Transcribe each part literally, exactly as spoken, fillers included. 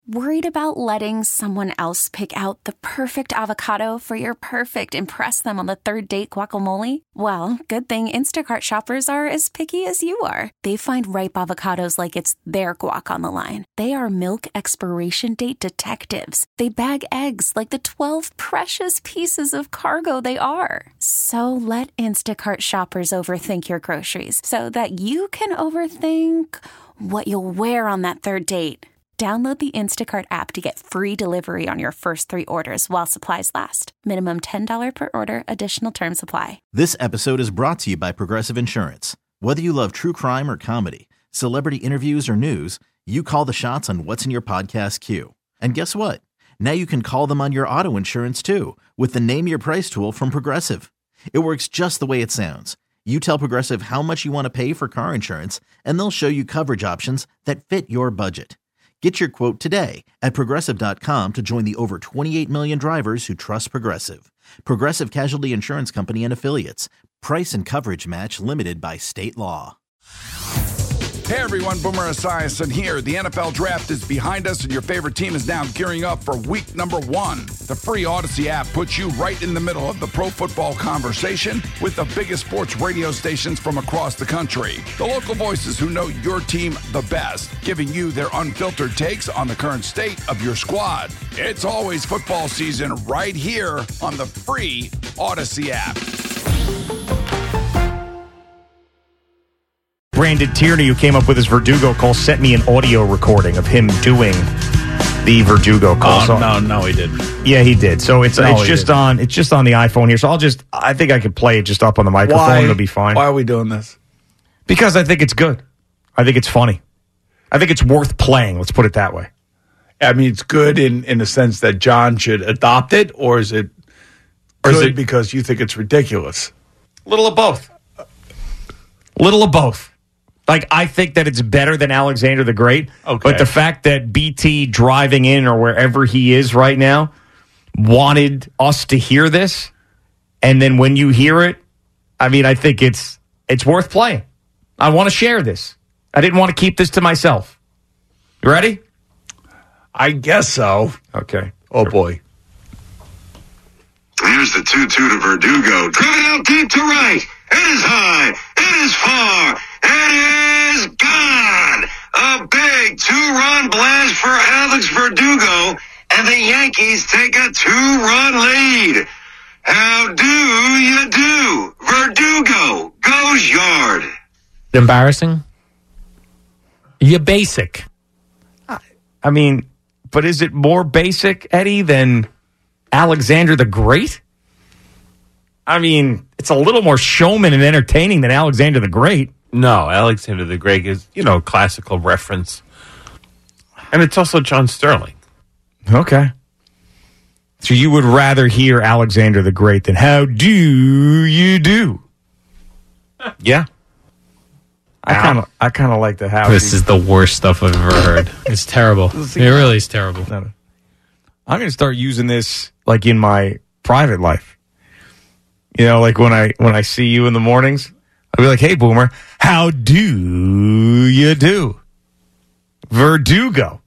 Worried about letting someone else pick out the perfect avocado for your perfect impress them on the third date guacamole? Well, good thing Instacart shoppers are as picky as you are. They find ripe avocados like it's their guac on the line. They are milk expiration date detectives. They bag eggs like the twelve precious pieces of cargo they are. So let Instacart shoppers overthink your groceries so that you can overthink what you'll wear on that third date. Download the Instacart app to get free delivery on your first three orders while supplies last. Minimum ten dollars per order. Additional terms apply. This episode is brought to you by Progressive Insurance. Whether you love true crime or comedy, celebrity interviews or news, you call the shots on what's in your podcast queue. And guess what? Now you can call them on your auto insurance too with the Name Your Price tool from Progressive. It works just the way it sounds. You tell Progressive how much you want to pay for car insurance, and they'll show you coverage options that fit your budget. Get your quote today at Progressive dot com to join the over twenty-eight million drivers who trust Progressive. Progressive Casualty Insurance Company and Affiliates. Price and coverage match limited by state law. Hey everyone, Boomer Esiason here. The N F L Draft is behind us and your favorite team is now gearing up for week number one. The free Odyssey app puts you right in the middle of the pro football conversation with the biggest sports radio stations from across the country. The local voices who know your team the best, giving you their unfiltered takes on the current state of your squad. It's always football season right here on the free Odyssey app. Brandon Tierney, who came up with his Verdugo call, sent me an audio recording of him doing the Verdugo call. Oh, so, no, no, he didn't. Yeah, he did. So it's no, it's just didn't. on it's just on the iPhone here. So I'll just I think I could play it just up on the microphone. Why? It'll be fine. Why are we doing this? Because I think it's good. I think it's funny. I think it's worth playing. Let's put it that way. I mean, it's good in, in the sense that John should adopt it, or is it or is it because you think it's ridiculous? Little of both. Little of both. Like, I think that it's better than Alexander the Great. Okay. But the fact that B T driving in or wherever he is right now wanted us to hear this, and then when you hear it, I mean, I think it's it's worth playing. I want to share this. I didn't want to keep this to myself. You ready? I guess so. Okay. Oh, boy. Here's the two two to Verdugo. Driven out deep to right. It is high. It is far. It is gone. A big two-run blast for Alex Verdugo, and the Yankees take a two-run lead. How do you do? Verdugo goes yard. Embarrassing? You're basic. I mean, but is it more basic, Eddie, than Alexander the Great? I mean, it's a little more showman and entertaining than Alexander the Great. No, Alexander the Great is, you know, classical reference. And it's also John Sterling. Okay. So you would rather hear Alexander the Great than how do you do? Yeah. I kind of I kind of like the how. This is the worst stuff I've ever heard. It's terrible. It really is terrible. I'm going to start using this like in my private life. You know, like when I when I see you in the mornings, I'll be like, "Hey, Boomer, how do you do?" Verdugo.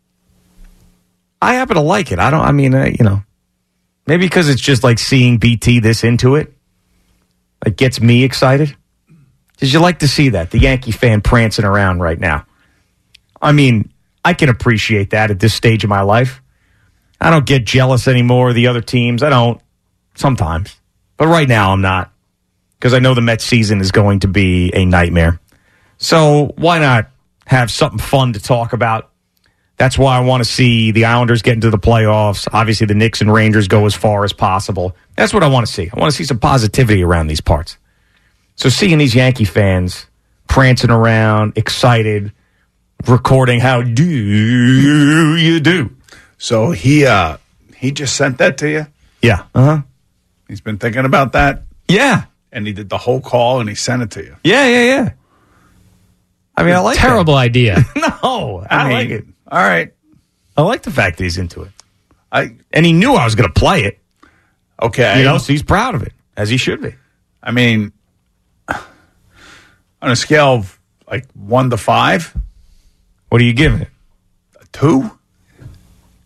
I happen to like it. I don't. I mean, uh, you know, maybe because it's just like seeing B T this into it. It gets me excited. Because you like to see that, the Yankee fan prancing around right now. I mean, I can appreciate that at this stage of my life. I don't get jealous anymore of the other teams. I don't. Sometimes. But right now, I'm not. Because I know the Mets season is going to be a nightmare. So why not have something fun to talk about? That's why I want to see the Islanders get into the playoffs. Obviously, the Knicks and Rangers go as far as possible. That's what I want to see. I want to see some positivity around these parts. So seeing these Yankee fans prancing around, excited, recording how do you do. So he uh, he just sent that to you? Yeah. Uh-huh. He's been thinking about that? Yeah. And he did the whole call and he sent it to you? Yeah, yeah, yeah. I mean, I like Terrible that. idea. No, I, I mean, like it. All right. I like the fact that he's into it. I And he knew I was going to play it. Okay. You know, so he's proud of it, as he should be. I mean, on a scale of like one to five, what are you giving it? A two?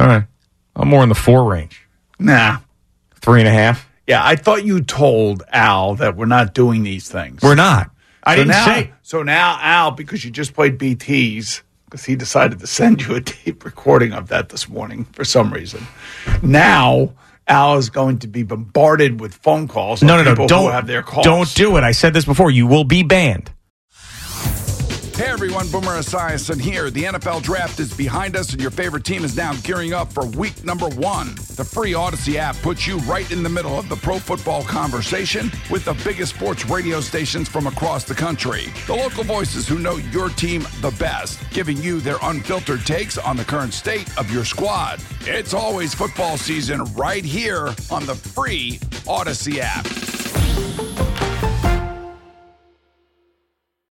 right. I'm more in the four range. Nah. Three and a half. Yeah, I thought you told Al that we're not doing these things. We're not. I so didn't now, say. So now, Al, because you just played B T's, because he decided to send you a tape recording of that this morning for some reason. Now, Al is going to be bombarded with phone calls. No, no, no. People Don't who have their calls. Don't do it. I said this before. You will be banned. Hey everyone, Boomer Esiason here. The N F L Draft is behind us and your favorite team is now gearing up for week number one. The free Odyssey app puts you right in the middle of the pro football conversation with the biggest sports radio stations from across the country. The local voices who know your team the best, giving you their unfiltered takes on the current state of your squad. It's always football season right here on the free Odyssey app.